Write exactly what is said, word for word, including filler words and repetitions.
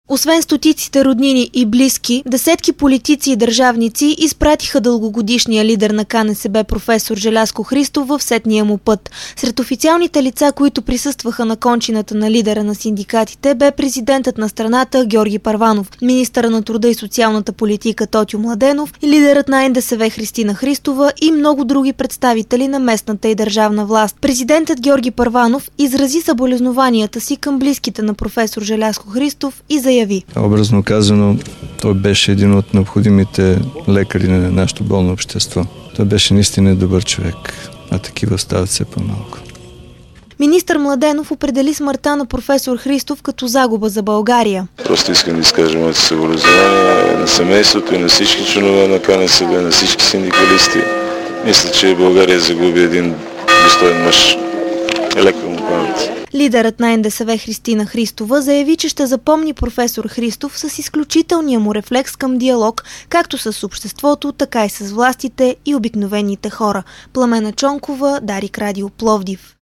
Освен стотиците роднини и близки, десетки политици и държавници изпратиха дългогодишния лидер на К Н С Б професор Желязко Христов в сетния му път. Сред официалните лица, които присъстваха на кончината на лидера на синдикатите, бе президентът на страната Георги Първанов, министъра на труда и социалната политика Тотю Младенов, лидерът на Н Д С В Христина Христова и много други представители на местната и държавна власт. Президентът Георги Първанов изрази съболезнованията си към близките на професор Желязко Христов и заяви: Образно казано, той беше един от необходимите лекари на нашето болно общество. Той беше наистина добър човек, а такива стават все по-малко. Министър Младенов определи смъртта на професор Христов като загуба за България. Просто искам да изкажа моите съболезнования на семейството и на всички членове на К Н С Б, на всички синдикалисти. Мисля, че България загуби един достоен мъж. Лека му памет. Лидерът на Н Д С В Христина Христова заяви, че ще запомни професор Христов с изключителния му рефлекс към диалог, както с обществото, така и с властите и обикновените хора. Пламена Чонкова, Дарик Радио, Пловдив.